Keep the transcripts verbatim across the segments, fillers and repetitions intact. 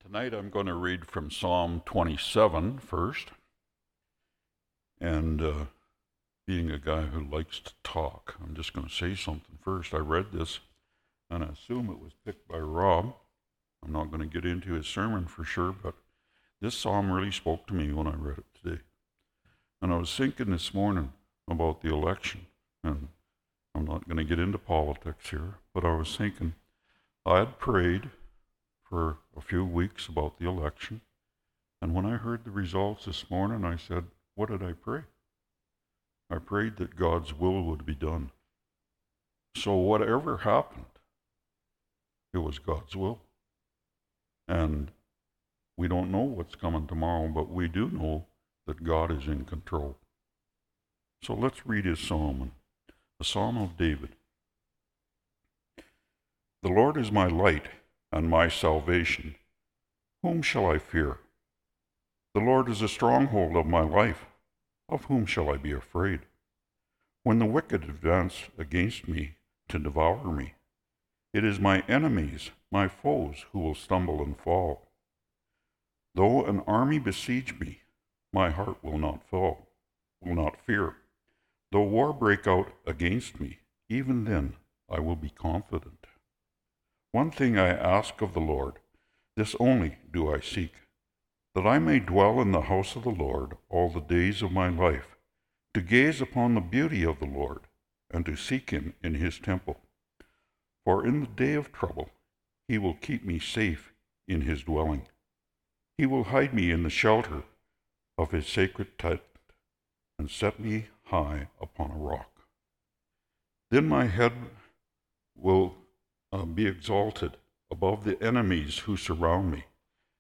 Tonight I'm going to read from Psalm twenty-seven first. And uh, being a guy who likes to talk, I'm just going to say something first. I read this, and I assume it was picked by Rob. I'm not going to get into his sermon for sure, but this psalm really spoke to me when I read it today. And I was thinking this morning about the election, and I'm not going to get into politics here, but I was thinking I had prayed for a few weeks about the election, and when I heard the results this morning, I said, what did I pray? I prayed that God's will would be done. So whatever happened, it was God's will. And we don't know what's coming tomorrow, but we do know that God is in control. So let's read his psalm, the Psalm of David. The Lord is my light and my salvation. Whom shall I fear? The Lord is a stronghold of my life. Of whom shall I be afraid? When the wicked advance against me to devour me, it is my enemies, my foes, who will stumble and fall. Though an army besiege me, my heart will not fall, will not fear. Though war break out against me, even then I will be confident. One thing I ask of the Lord, this only do I seek, that I may dwell in the house of the Lord all the days of my life, to gaze upon the beauty of the Lord, and to seek him in his temple. For in the day of trouble he will keep me safe in his dwelling. He will hide me in the shelter of his sacred tent, and set me high upon a rock. Then my head will uh, be exalted above the enemies who surround me.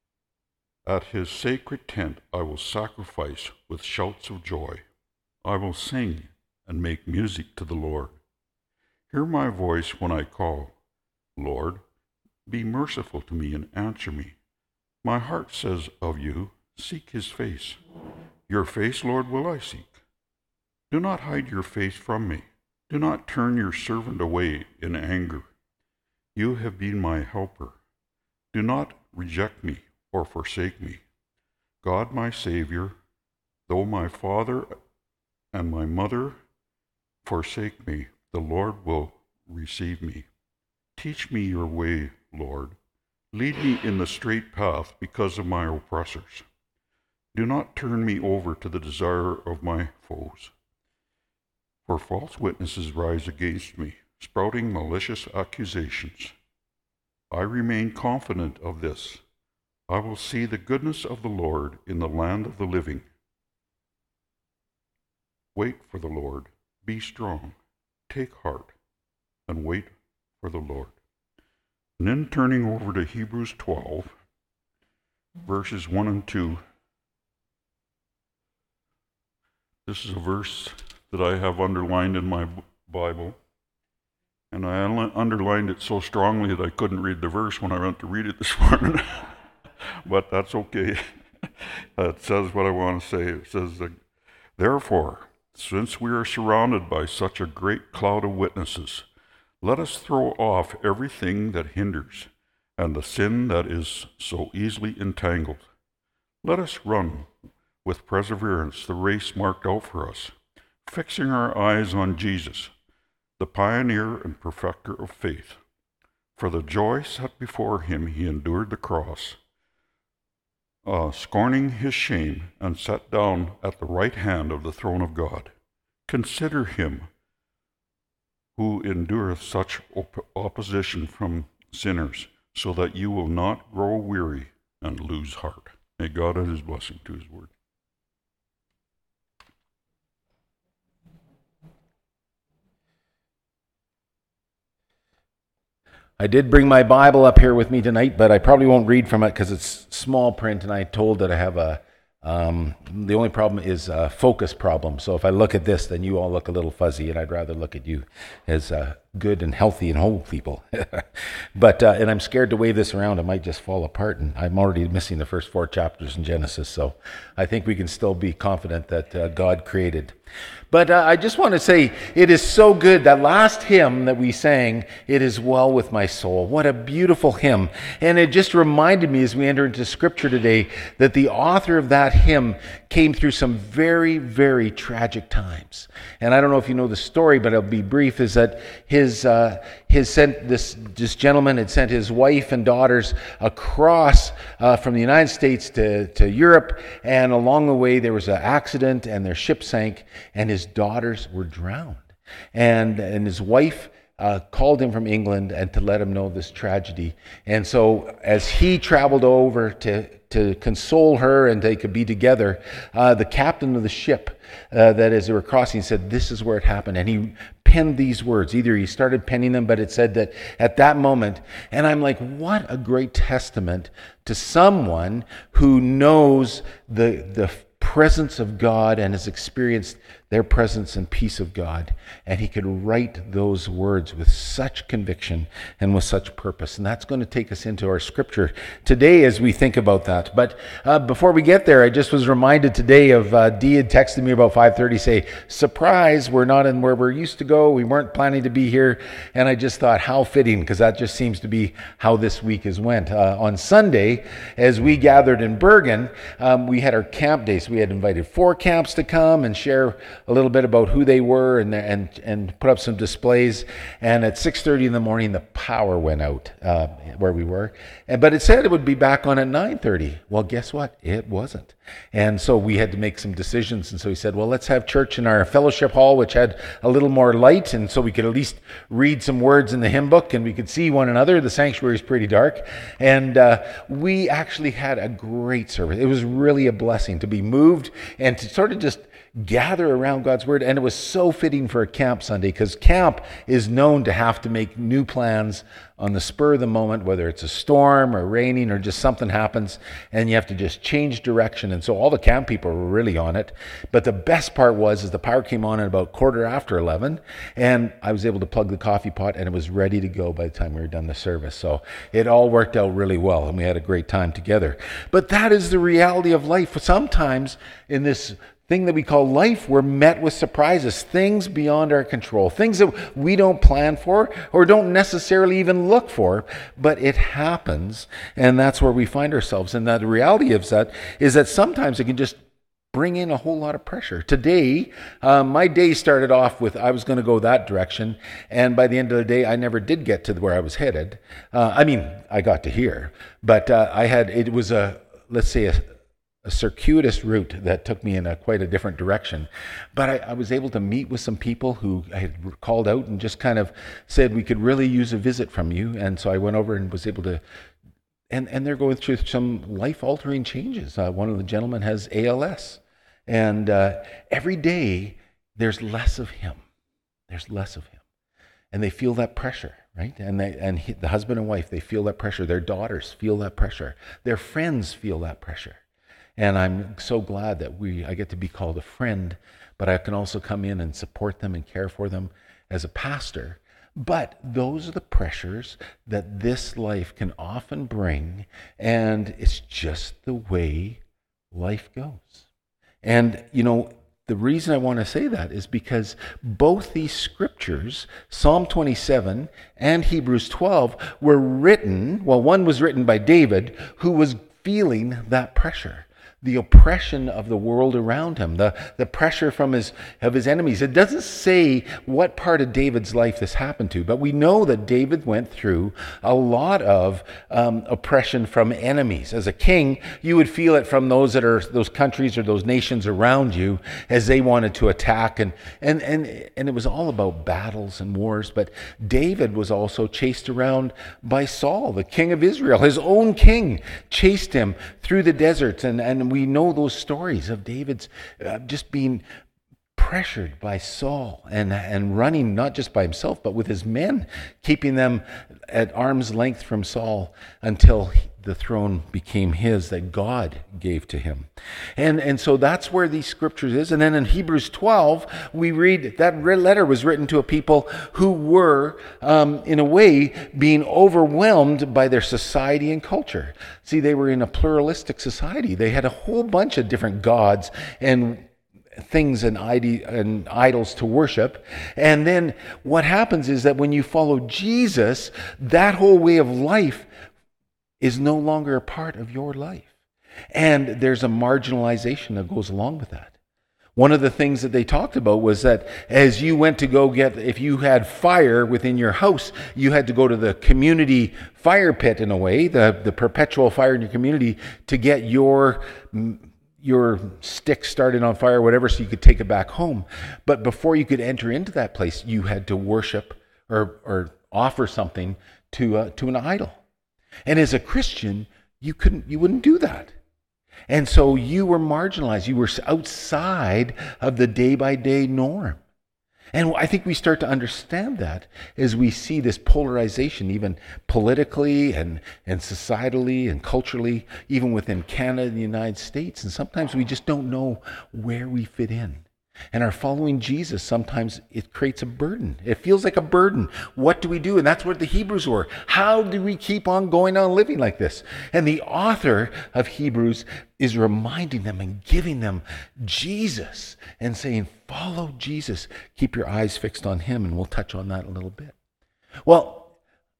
At his sacred tent I will sacrifice with shouts of joy. I will sing and make music to the Lord. Hear my voice when I call. Lord, be merciful to me and answer me. My heart says of you, seek his face. Your face, Lord, will I seek. Do not hide your face from me. Do not turn your servant away in anger. You have been my helper. Do not reject me or forsake me. God, my Savior, though my father and my mother forsake me, the Lord will receive me. Teach me your way, Lord. Lead me in the straight path because of my oppressors. Do not turn me over to the desire of my foes. For false witnesses rise against me, sprouting malicious accusations. I remain confident of this. I will see the goodness of the Lord in the land of the living. Wait for the Lord. Be strong. Take heart and wait for the Lord. And then turning over to Hebrews twelve, verses one and two. This is a verse that I have underlined in my Bible. And I underlined it so strongly that I couldn't read the verse when I went to read it this morning. But that's okay. It says what I want to say. It says, therefore, since we are surrounded by such a great cloud of witnesses, let us throw off everything that hinders and the sin that is so easily entangled. Let us run with perseverance the race marked out for us, fixing our eyes on Jesus, the pioneer and perfecter of faith. For the joy set before him, he endured the cross, uh, scorning his shame, and sat down at the right hand of the throne of God. Consider him who endureth such op- opposition from sinners, so that you will not grow weary and lose heart. May God add his blessing to his word. I did bring my Bible up here with me tonight, but I probably won't read from it because it's small print, and I told that I have a, um, the only problem is a focus problem. So if I look at this, then you all look a little fuzzy, and I'd rather look at you as uh, good and healthy and whole people. But uh, and I'm scared to wave this around. It might just fall apart, and I'm already missing the first four chapters in Genesis. So I think we can still be confident that uh, God created. But uh, I just want to say, it is so good. That last hymn that we sang, "It Is Well With My Soul." What a beautiful hymn. And it just reminded me as we enter into Scripture today that the author of that hymn came through some very, very tragic times. And I don't know if you know the story, but it'll be brief, is that his uh, his sent this, this gentleman had sent his wife and daughters across uh, from the United States to, to Europe. And along the way, there was an accident and their ship sank, and his daughters were drowned. And, and his wife uh, called him from England and to let him know this tragedy. And so as he traveled over to, to console her and they could be together, uh, the captain of the ship, uh, that as they were crossing, said, "This is where it happened." And he penned these words. Either he started penning them, but it said that at that moment, and I'm like, what a great testament to someone who knows the the presence of God and has experienced their presence and peace of God. And he could write those words with such conviction and with such purpose. And that's going to take us into our scripture today as we think about that. But uh, before we get there, I just was reminded today of uh, Dee had texted me about five thirty, say, "Surprise, we're not in where we're used to go. We weren't planning to be here." And I just thought, how fitting, because that just seems to be how this week has went. Uh, on Sunday, as we gathered in Bergen, um, we had our camp day. So we had invited four camps to come and share a little bit about who they were and and and put up some displays. And at six thirty in the morning, the power went out uh, where we were. And, but it said it would be back on at nine thirty. Well, guess what? It wasn't. And so we had to make some decisions. And so he said, well, let's have church in our fellowship hall, which had a little more light. And so we could at least read some words in the hymn book and we could see one another. The sanctuary is pretty dark. And uh, we actually had a great service. It was really a blessing to be moved and to sort of just gather around God's word. And it was so fitting for a camp Sunday, because camp is known to have to make new plans on the spur of the moment, whether it's a storm or raining or just something happens and you have to just change direction. And so all the camp people were really on it. But the best part was is the power came on at about quarter after eleven, and I was able to plug the coffee pot and it was ready to go by the time we were done the service. So it all worked out really well and we had a great time together. But that is the reality of life. Sometimes in this thing that we call life, we're met with surprises, things beyond our control, things that we don't plan for or don't necessarily even look for, but it happens, and that's where we find ourselves. And the reality of that is that sometimes it can just bring in a whole lot of pressure. Today, um, my day started off with I was going to go that direction, and by the end of the day, I never did get to where I was headed. Uh, I mean, I got to here, but uh, I had, it was a, let's say a, a circuitous route that took me in a quite a different direction. But I, I was able to meet with some people who I had called out and just kind of said, we could really use a visit from you. And so I went over and was able to, and, and they're going through some life-altering changes. Uh, one of the gentlemen has A L S. And uh, every day there's less of him. There's less of him. And they feel that pressure. Right? And they, and he, the husband and wife, they feel that pressure. Their daughters feel that pressure. Their friends feel that pressure. And I'm so glad that we I get to be called a friend, but I can also come in and support them and care for them as a pastor. But those are the pressures that this life can often bring, and it's just the way life goes. And, you know, the reason I want to say that is because both these scriptures, Psalm twenty-seven and Hebrews twelve, were written, well, one was written by David, who was feeling that pressure. The oppression of the world around him, the, the pressure from his of his enemies. It doesn't say what part of David's life this happened to, but we know that David went through a lot of um, oppression from enemies. As a king, you would feel it from those that are those countries or those nations around you as they wanted to attack, and and and and it was all about battles and wars. But David was also chased around by Saul, the king of Israel. His own king chased him through the deserts, and and we know those stories of David's uh, just being pressured by Saul and, and running not just by himself, but with his men, keeping them at arm's length from Saul until the throne became his that God gave to him. And, and so that's where these scriptures is. And then in Hebrews twelve, we read that letter was written to a people who were, um, in a way, being overwhelmed by their society and culture. See, they were in a pluralistic society. They had a whole bunch of different gods and things and, ide- and idols to worship. And then what happens is that when you follow Jesus, that whole way of life is no longer a part of your life. And there's a marginalization that goes along with that. One of the things that they talked about was that as you went to go get, if you had fire within your house, you had to go to the community fire pit in a way, the, the perpetual fire in your community, to get your your stick started on fire, whatever, so you could take it back home. But before you could enter into that place, you had to worship or, or offer something to uh, to an idol. And as a Christian, you couldn't, you wouldn't do that. And so you were marginalized. You were outside of the day-by-day norm. And I think we start to understand that as we see this polarization, even politically and, and societally and culturally, even within Canada and the United States. And sometimes we just don't know where we fit in. And our following Jesus, sometimes it creates a burden. It feels like a burden. What do we do? And that's what the Hebrews were. How do we keep on going on living like this? And the author of Hebrews is reminding them and giving them Jesus and saying, follow Jesus. Keep your eyes fixed on him. And we'll touch on that a little bit. Well,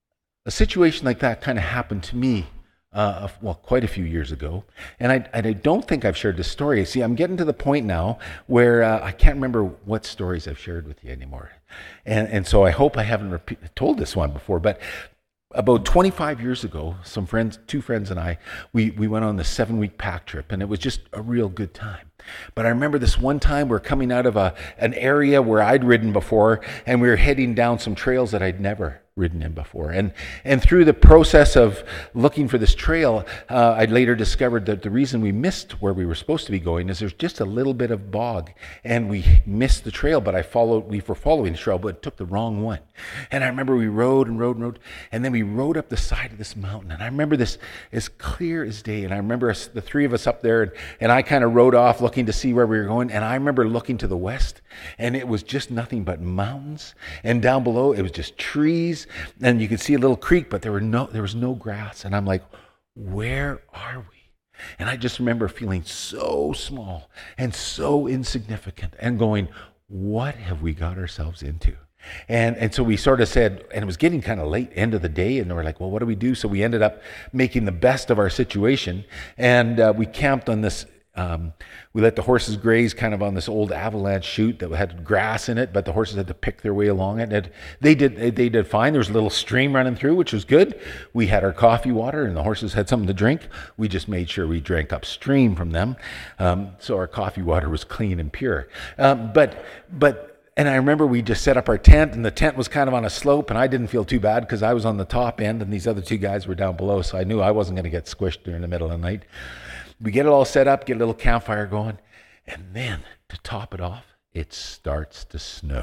a situation like that kind of happened to me Uh, well, quite a few years ago. And I, and I don't think I've shared this story. See, I'm getting to the point now where uh, I can't remember what stories I've shared with you anymore. And and so I hope I haven't repeat, told this one before. But about twenty-five years ago, some friends, two friends and I, we, we went on this seven-week pack trip, and it was just a real good time. But I remember this one time we're coming out of a an area where I'd ridden before, and we were heading down some trails that I'd never ridden in before. And and through the process of looking for this trail, uh, I later discovered that the reason we missed where we were supposed to be going is there's just a little bit of bog, and we missed the trail, but I followed, we were following the trail, but took the wrong one. And I remember we rode and rode and rode, and then we rode up the side of this mountain. And I remember this as clear as day. And I remember us, the three of us up there, and, and I kind of rode off looking to see where we were going. And I remember looking to the west, and it was just nothing but mountains. And down below, it was just trees. And you could see a little creek, but there were no there was no grass. And I'm like, where are we? And I just remember feeling so small and so insignificant and going, what have we got ourselves into? And and so we sort of said, and it was getting kind of late, end of the day, and we're like, well, what do we do? So we ended up making the best of our situation, and uh, we camped on this Um, we let the horses graze kind of on this old avalanche chute that had grass in it, but the horses had to pick their way along it. And they did they did fine. There was a little stream running through, which was good. We had our coffee water, and the horses had something to drink. We just made sure we drank upstream from them, um, so our coffee water was clean and pure. Um, but but. And I remember we just set up our tent, and the tent was kind of on a slope, and I didn't feel too bad because I was on the top end, and these other two guys were down below, so I knew I wasn't going to get squished during the middle of the night. We get it all set up, get a little campfire going, and then to top it off, it starts to snow.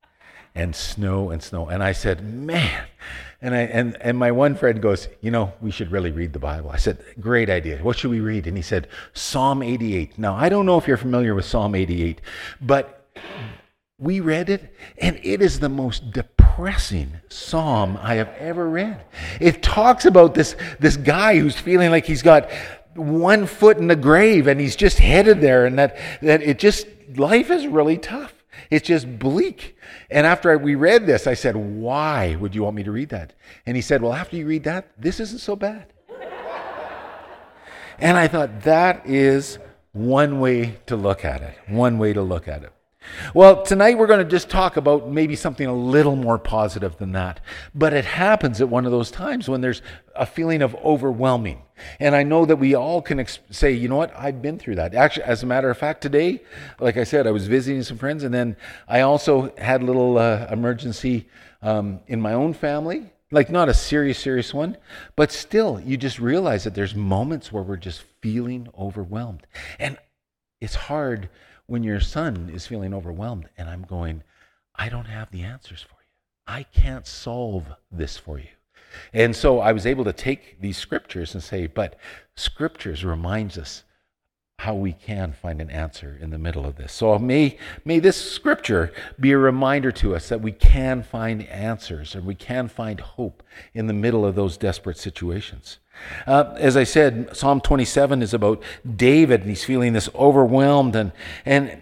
And snow and snow. And I said, man. And I and, and my one friend goes, you know, we should really read the Bible. I said, great idea. What should we read? And he said, Psalm eighty-eight. Now, I don't know if you're familiar with Psalm eighty-eight, but we read it, and it is the most depressing psalm I have ever read. It talks about this, this guy who's feeling like he's got one foot in the grave, and he's just headed there, and that, that it just, life is really tough. It's just bleak. And after I, we read this, I said, why would you want me to read that? And he said, well, after you read that, this isn't so bad. And I thought, that is one way to look at it. One way to look at it. Well, tonight we're going to just talk about maybe something a little more positive than that. But it happens at one of those times when there's a feeling of overwhelming. And I know that we all can ex- say, you know what, I've been through that. Actually, as a matter of fact, today, like I said, I was visiting some friends, and then I also had a little uh, emergency um, in my own family. Like not a serious, serious one, but still, you just realize that there's moments where we're just feeling overwhelmed. And it's hard when your son is feeling overwhelmed, and I'm going, I don't have the answers for you. I can't solve this for you. And so I was able to take these scriptures and say, but scriptures reminds us how we can find an answer in the middle of this. So may, may this scripture be a reminder to us that we can find answers and we can find hope in the middle of those desperate situations. Uh, as I said, Psalm twenty-seven is about David, and he's feeling this overwhelmed, and and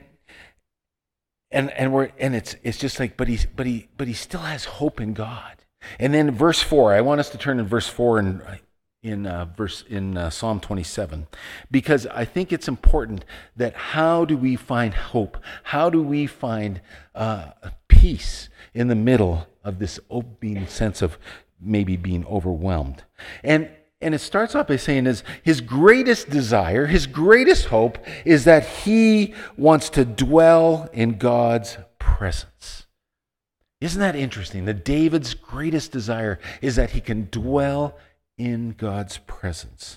and and we're and it's it's just like, but he's but he but he still has hope in God. And then verse four, I want us to turn in verse four and. in uh, verse in uh, Psalm twenty-seven, because I think it's important that how do we find hope? How do we find uh, peace in the middle of this opening sense of maybe being overwhelmed? And and it starts off by saying is his greatest desire, his greatest hope is that he wants to dwell in God's presence. Isn't that interesting? That David's greatest desire is that he can dwell in God's presence.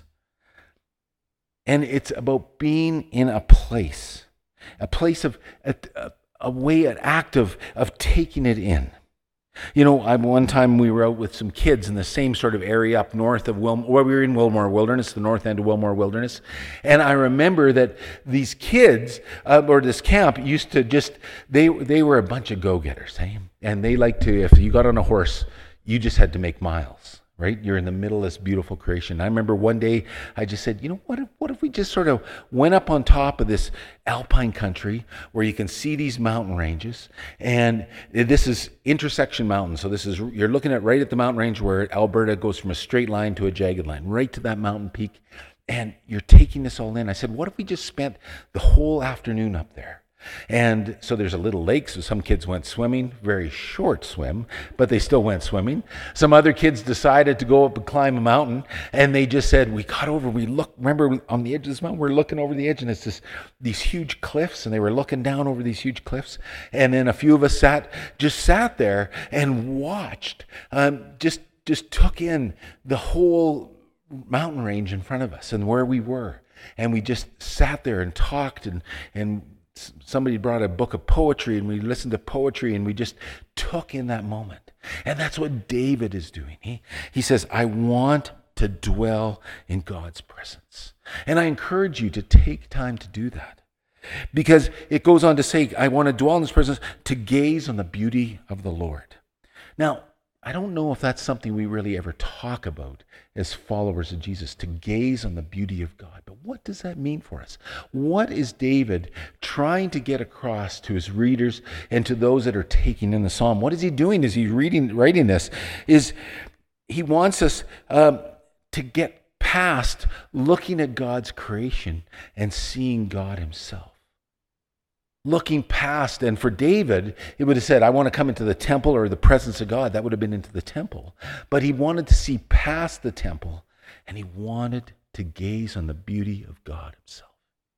And it's about being in a place, a place of, a, a way, an act of, of taking it in. You know, I, one time we were out with some kids in the same sort of area up north of Wilmore, where we were in Wilmore Wilderness, the north end of Wilmore Wilderness. And I remember that these kids, uh, or this camp, used to just, they, they were a bunch of go-getters, eh? And they liked to, if you got on a horse, you just had to make miles. Right? You're in the middle of this beautiful creation. I remember one day I just said, you know, what if, what if we just sort of went up on top of this alpine country where you can see these mountain ranges, and this is intersection mountain. So this is, you're looking at right at the mountain range where Alberta goes from a straight line to a jagged line, right to that mountain peak. And you're taking this all in. I said, what if we just spent the whole afternoon up there? And so there's a little lake, so some kids went swimming, very short swim, but they still went swimming. Some other kids decided to go up and climb a mountain, and they just said, we got over, we look, remember on the edge of this mountain, we're looking over the edge, and it's this, these huge cliffs, and they were looking down over these huge cliffs. And then a few of us sat, just sat there and watched, um, just, just took in the whole mountain range in front of us and where we were. And we just sat there and talked, and, and somebody brought a book of poetry, and we listened to poetry, and we just took in that moment. And that's what David is doing. He, he says, I want to dwell in God's presence. And I encourage you to take time to do that. Because it goes on to say, I want to dwell in His presence to gaze on the beauty of the Lord. Now, I don't know if that's something we really ever talk about as followers of Jesus, to gaze on the beauty of God. But what does that mean for us? What is David trying to get across to his readers and to those that are taking in the psalm? What is he doing as he's reading, writing this? Is he wants us um, to get past looking at God's creation and seeing God Himself. Looking past, and for David, it would have said, I want to come into the temple or the presence of God. That would have been into the temple. But he wanted to see past the temple, and he wanted to gaze on the beauty of God Himself.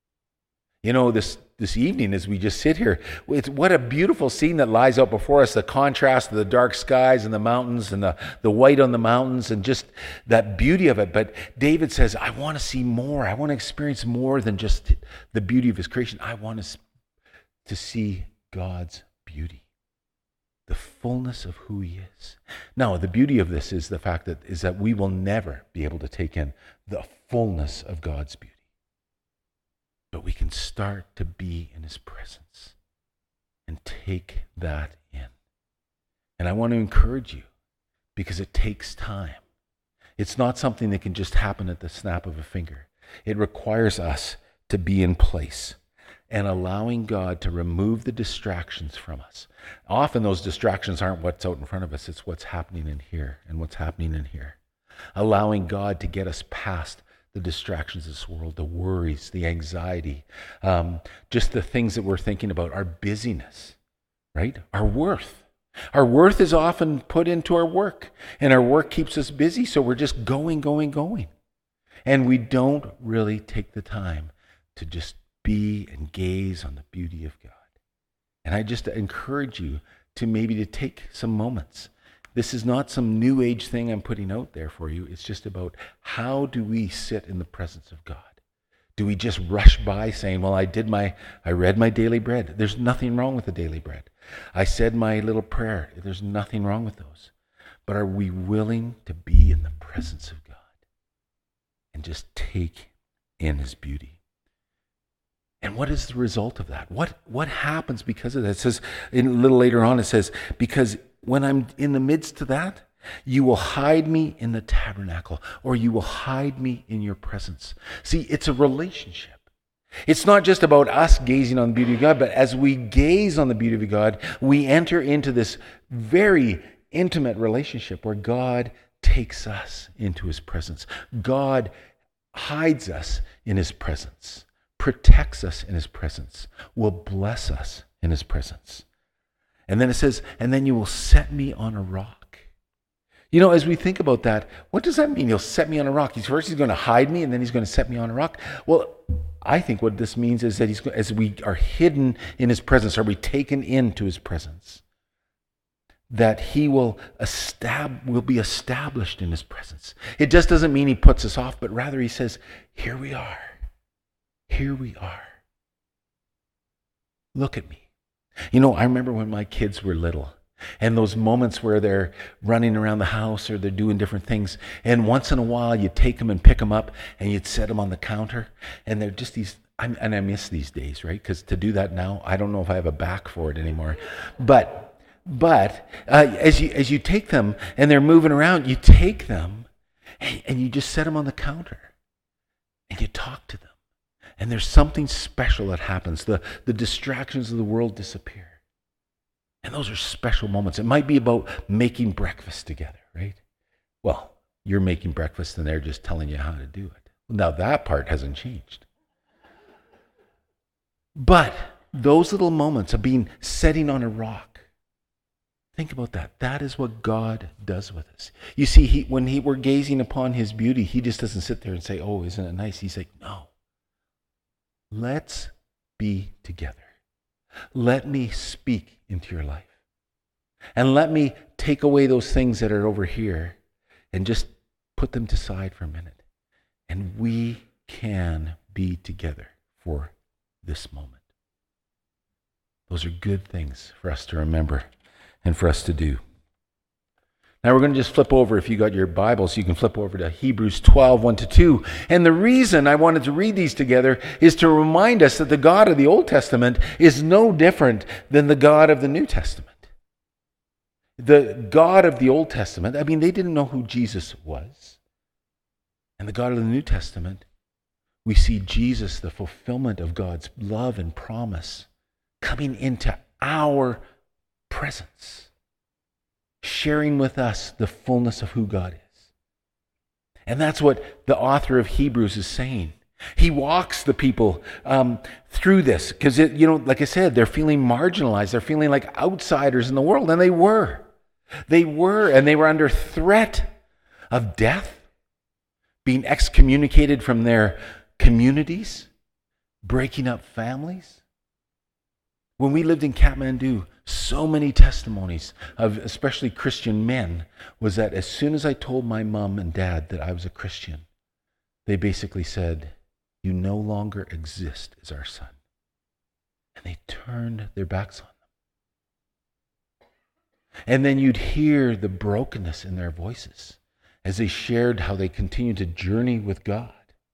You know, this, this evening as we just sit here, it's, what a beautiful scene that lies out before us, the contrast of the dark skies and the mountains and the, the white on the mountains and just that beauty of it. But David says, I want to see more. I want to experience more than just the beauty of His creation. I want to to see God's beauty, the fullness of who He is. Now, the beauty of this is the fact that is that we will never be able to take in the fullness of God's beauty. But we can start to be in His presence and take that in. And I want to encourage you, because it takes time. It's not something that can just happen at the snap of a finger. It requires us to be in place and allowing God to remove the distractions from us. Often those distractions aren't what's out in front of us, it's what's happening in here and what's happening in here. Allowing God to get us past the distractions of this world, the worries, the anxiety, um, just the things that we're thinking about, our busyness, right? Our worth. Our worth is often put into our work, and our work keeps us busy, so we're just going, going, going. And we don't really take the time to just be and gaze on the beauty of God. And I just encourage you to maybe to take some moments. This is not some new age thing I'm putting out there for you. It's just about how do we sit in the presence of God? Do we just rush by saying, well, I did my, I read my daily bread. There's nothing wrong with the daily bread. I said my little prayer. There's nothing wrong with those. but are we willing to be in the presence of God and just take in his beauty? And what is the result of that? What what happens because of that? It says, in, a little later on, it says, because when I'm in the midst of that, you will hide me in the tabernacle, or you will hide me in your presence. See, it's a relationship. It's not just about us gazing on the beauty of God, but as we gaze on the beauty of God, we enter into this very intimate relationship where God takes us into his presence. God hides us in his presence, protects us in his presence, will bless us in his presence. And then it says, and then you will set me on a rock. You know, as we think about that, what does that mean? He'll set me on a rock. He's first he's going to hide me, and then he's going to set me on a rock. Well, I think what this means is that he's as we are hidden in his presence, are we taken into his presence? That he will estab- will be established in his presence. It just doesn't mean he puts us off, but rather he says, here we are. Here we are. Look at me. You know, I remember when my kids were little, and those moments where they're running around the house or they're doing different things, and once in a while you'd take them and pick them up and you'd set them on the counter, and they're just these, I'm, and I miss these days, right? Because to do that now, I don't know if I have a back for it anymore. But but uh, as you as you take them and they're moving around, you take them and, and you just set them on the counter and you talk to them. And there's something special that happens. The, the distractions of the world disappear. And those are special moments. It might be about making breakfast together, right? Well, you're making breakfast and they're just telling you how to do it. Now that part hasn't changed. But those little moments of being sitting on a rock, think about that. That is what God does with us. You see, he, when he, we're gazing upon his beauty, he just doesn't sit there and say, oh, isn't it nice? He's like, no. Let's be together. Let me speak into your life. And let me take away those things that are over here and just put them to side for a minute. And we can be together for this moment. Those are good things for us to remember and for us to do. Now we're going to just flip over, if you got your Bibles, you can flip over to Hebrews twelve, one to two. And the reason I wanted to read these together is to remind us that the God of the Old Testament is no different than the God of the New Testament. The God of the Old Testament, I mean, they didn't know who Jesus was. And the God of the New Testament, we see Jesus, the fulfillment of God's love and promise, coming into our presence, sharing with us the fullness of who God is. And that's what the author of Hebrews is saying. He walks the people um, through this because, you know, like I said, they're feeling marginalized. They're feeling like outsiders in the world, and they were. They were, and they were under threat of death, being excommunicated from their communities, breaking up families. When we lived in Kathmandu, so many testimonies of especially Christian men was that as soon as I told my mom and dad that I was a Christian, they basically said, you no longer exist as our son. And they turned their backs on them. And then you'd hear the brokenness in their voices as they shared how they continued to journey with God.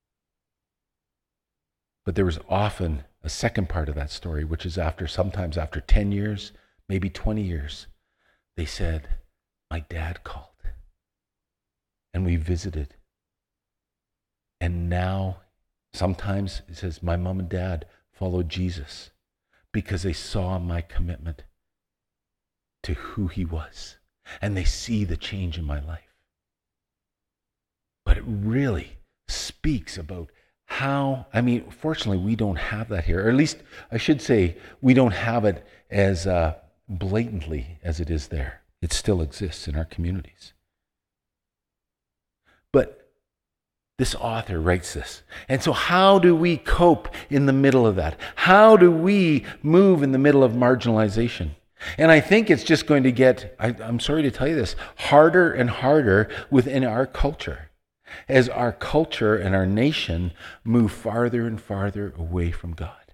But there was often a second part of that story, which is after, sometimes after ten years, maybe twenty years, they said, my dad called and we visited. And now, sometimes it says, my mom and dad followed Jesus because they saw my commitment to who he was. And they see the change in my life. But it really speaks about how, I mean, fortunately, we don't have that here. Or at least, I should say, we don't have it as uh, blatantly as it is there. It still exists in our communities. But this author writes this. And so how do we cope in the middle of that? How do we move in the middle of marginalization? And I think it's just going to get, I, I'm sorry to tell you this, harder and harder within our culture. As our culture and our nation move farther and farther away from God.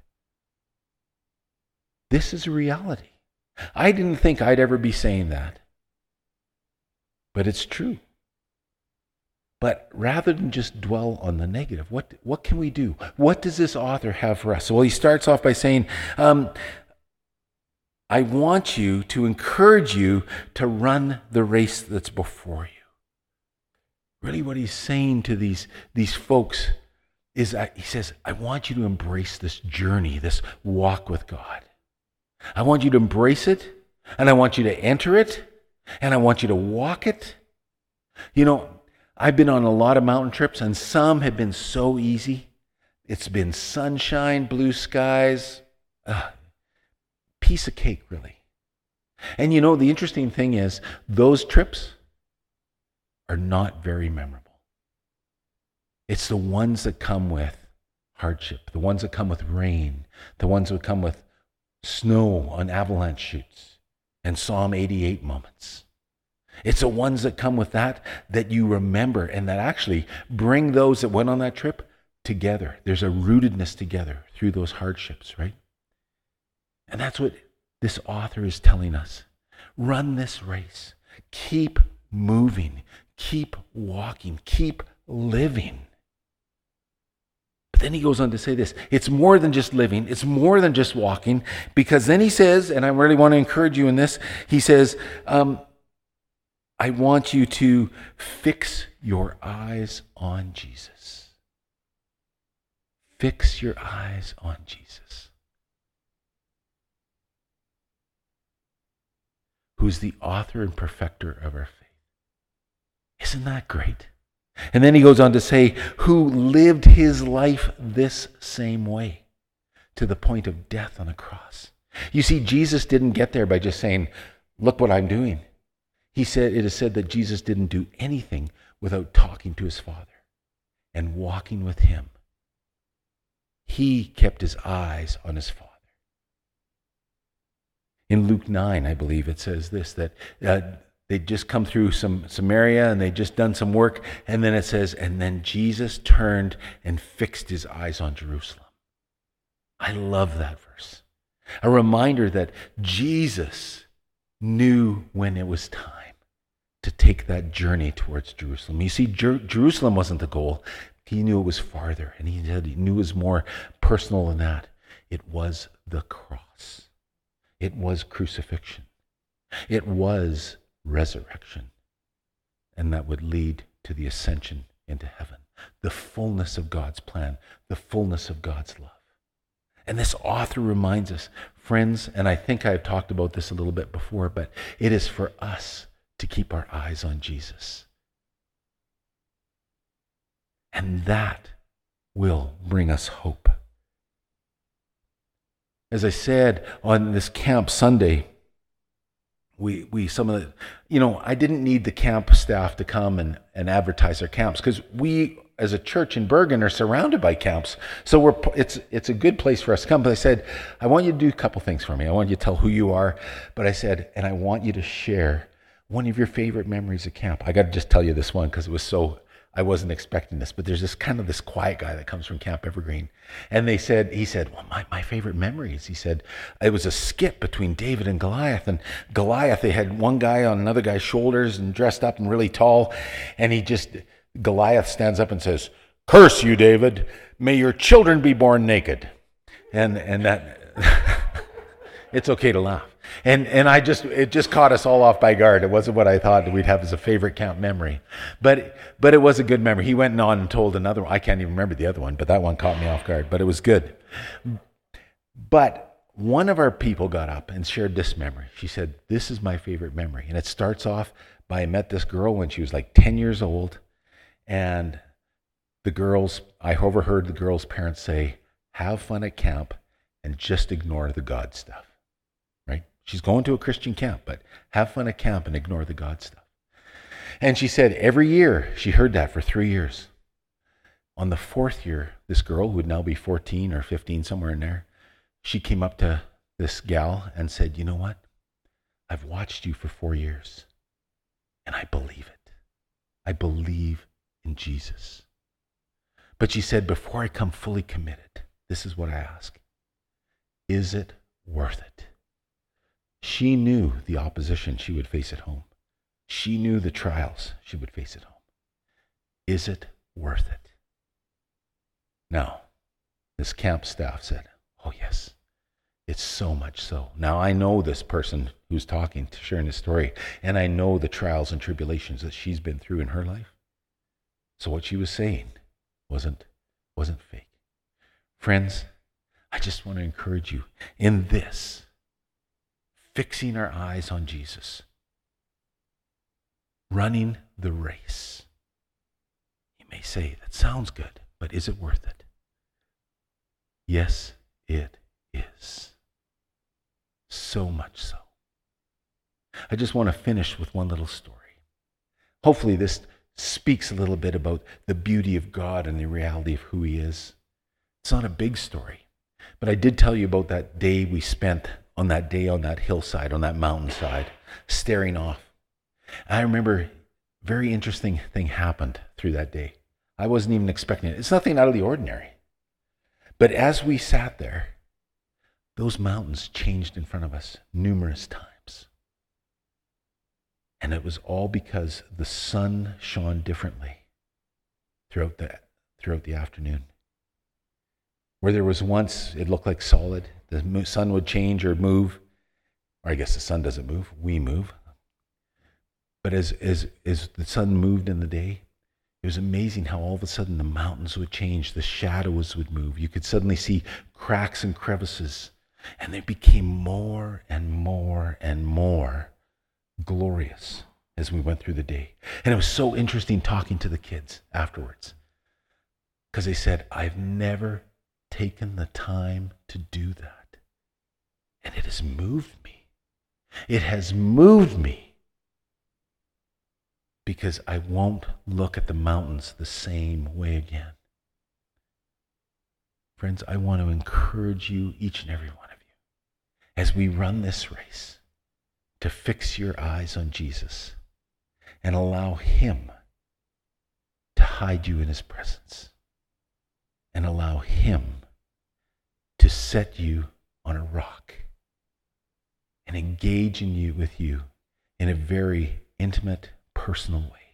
This is a reality. I didn't think I'd ever be saying that. but it's true. But rather than just dwell on the negative, what, what can we do? What does this author have for us? Well, he starts off by saying, um, I want you to encourage you to run the race that's before you. Really what he's saying to these, these folks is that he says, I want you to embrace this journey, this walk with God. I want you to embrace it, and I want you to enter it, and I want you to walk it. You know, I've been on a lot of mountain trips, and some have been so easy. It's been sunshine, blue skies, uh, piece of cake, really. And you know, the interesting thing is, those trips are not very memorable. It's the ones that come with hardship, the ones that come with rain, the ones that come with snow on avalanche chutes and Psalm eighty-eight moments. It's the ones that come with that that you remember and that actually bring those that went on that trip together. There's a rootedness together through those hardships, right? And that's what this author is telling us. Run this race. Keep moving. Keep walking. Keep living. But then he goes on to say this. It's more than just living. It's more than just walking. Because then he says, and I really want to encourage you in this, he says, um, I want you to fix your eyes on Jesus. Fix your eyes on Jesus. Who's the author and perfecter of our faith. Isn't that great? And then he goes on to say, who lived his life this same way, to the point of death on a cross. You see, Jesus didn't get there by just saying, look what I'm doing. He said, it is said that Jesus didn't do anything without talking to his Father and walking with him. He kept his eyes on his Father. In Luke nine, I believe it says this, that uh, they'd just come through some Samaria and they'd just done some work. And then it says, and then Jesus turned and fixed his eyes on Jerusalem. I love that verse. A reminder that Jesus knew when it was time to take that journey towards Jerusalem. You see, Jer- Jerusalem wasn't the goal. He knew it was farther, and he, said he knew it was more personal than that. It was the cross. It was crucifixion. It was resurrection. And that would lead to the ascension into heaven. The fullness of God's plan, the fullness of God's love. And this author reminds us, friends, and I think I've talked about this a little bit before, but it is for us to keep our eyes on Jesus. And that will bring us hope. As I said on this camp Sunday, we we some of the, you know, I didn't need the camp staff to come and, and advertise their camps because we as a church in Bergen are surrounded by camps. So we're it's it's a good place for us to come. But I said, I want you to do a couple things for me. I want you to tell who you are, but I said, and I want you to share one of your favorite memories of camp. I got to just tell you this one because it was so, I wasn't expecting this, but there's this kind of this quiet guy that comes from Camp Evergreen. And they said, he said, well, my, my favorite memories, he said, it was a skit between David and Goliath. And Goliath, they had one guy on another guy's shoulders and dressed up and really tall. And he just, Goliath stands up and says, curse you, David. May your children be born naked. And, and that, it's okay to laugh. And and I just it just caught us all off by guard. It wasn't what I thought we'd have as a favorite camp memory, but but it was a good memory. He went on and told another one. I can't even remember the other one, but that one caught me off guard. But it was good. But one of our people got up and shared this memory. She said, "This is my favorite memory," and it starts off by I met this girl when she was like ten years old, and the girls I overheard the girls' parents say, "Have fun at camp and just ignore the God stuff." She's going to a Christian camp, but have fun at camp and ignore the God stuff. And she said every year she heard that for three years. On the fourth year, this girl, who would now be fourteen or fifteen, somewhere in there, she came up to this gal and said, you know what? I've watched you for four years, and I believe it. I believe in Jesus. But she said, before I come fully committed, this is what I ask. Is it worth it? She knew the opposition she would face at home. She knew the trials she would face at home. Is it worth it? Now, this camp staff said, oh yes, it's so much so. Now I know this person who's talking, sharing his story, and I know the trials and tribulations that she's been through in her life. So what she was saying wasn't, wasn't fake. Friends, I just want to encourage you in this, fixing our eyes on Jesus, running the race. You may say, that sounds good, but is it worth it? Yes, it is. So much so. I just want to finish with one little story. Hopefully this speaks a little bit about the beauty of God and the reality of who he is. It's not a big story, but I did tell you about that day we spent on that day on that hillside, on that mountainside, staring off. I remember a very interesting thing happened through that day. I wasn't even expecting it. It's nothing out of the ordinary. But as we sat there, those mountains changed in front of us numerous times. And it was all because the sun shone differently throughout the, throughout the afternoon. Where there was once, it looked like solid. The sun would change or move. Or I guess the sun doesn't move. We move. But as, as, as the sun moved in the day, it was amazing how all of a sudden the mountains would change. The shadows would move. You could suddenly see cracks and crevices. And they became more and more and more glorious as we went through the day. And it was so interesting talking to the kids afterwards. Because they said, I've never taken the time to do that. And it has moved me. It has moved me. Because I won't look at the mountains the same way again. Friends, I want to encourage you, each and every one of you, as we run this race, to fix your eyes on Jesus and allow him to hide you in his presence and allow him to set you on a rock and engage in you with you in a very intimate, personal way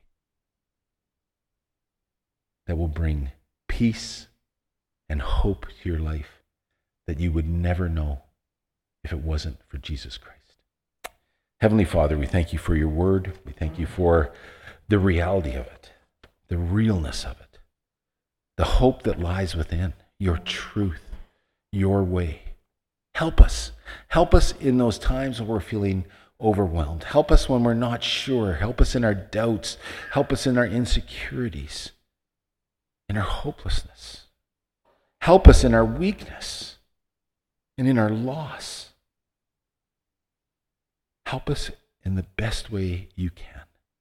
that will bring peace and hope to your life that you would never know if it wasn't for Jesus Christ. Heavenly Father, we thank you for your word. We thank you for the reality of it, the realness of it, the hope that lies within, your truth, your way. Help us. Help us in those times when we're feeling overwhelmed. Help us when we're not sure. Help us in our doubts. Help us in our insecurities, in our hopelessness. Help us in our weakness and in our loss. Help us in the best way you can,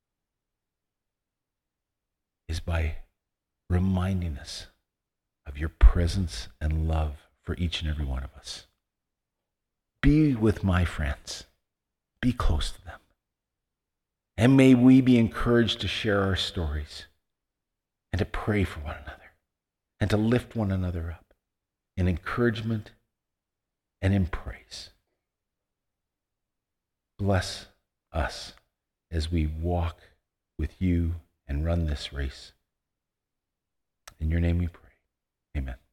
is by reminding us of your presence and love for each and every one of us. Be with my friends. Be close to them. And may we be encouraged to share our stories and to pray for one another and to lift one another up in encouragement and in praise. Bless us as we walk with you and run this race. In your name we pray. Amen.